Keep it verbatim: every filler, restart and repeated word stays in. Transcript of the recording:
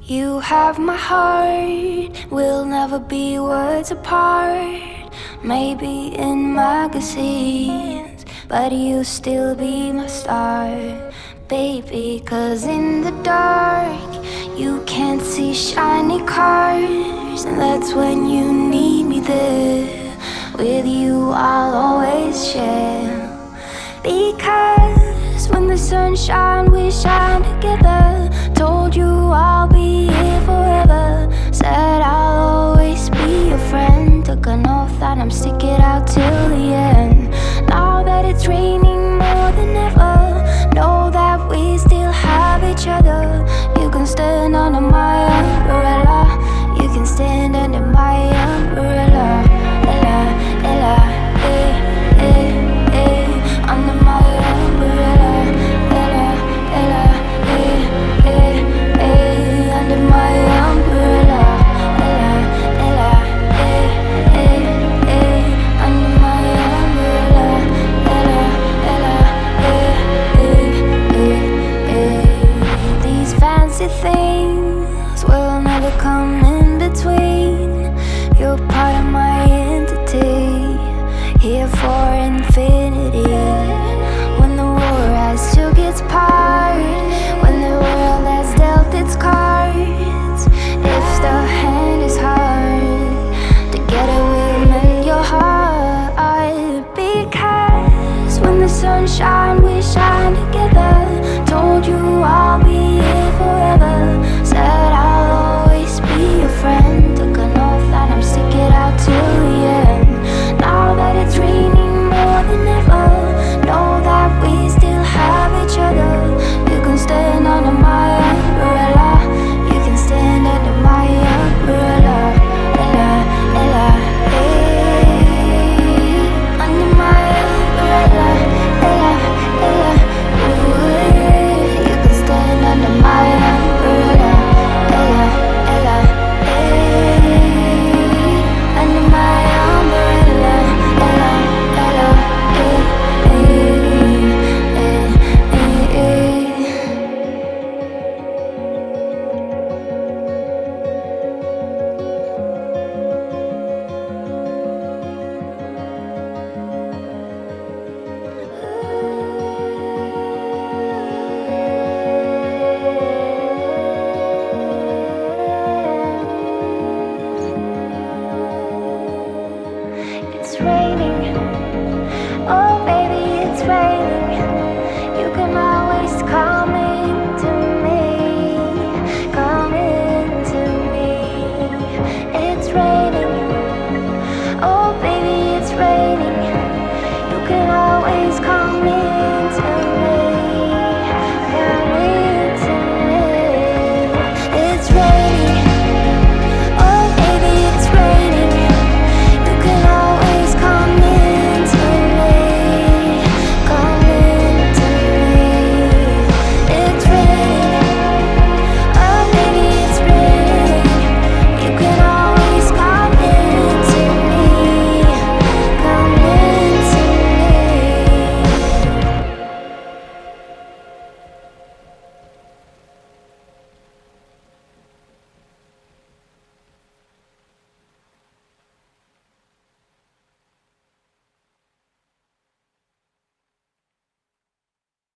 You have my heart, we'll never be words apart. Maybe in magazines, but you'll still be my star, baby. Cause in the dark, you can't see shiny cars, and that's when you need me there. With you I'll always share. Because when the sun shines, we shine together. Told you I'll be here forever. Said I'll always be your friend. Took an oath that I'm stick it out till the end. Now that it's raining more than ever, know that we still have each other. You can stand under my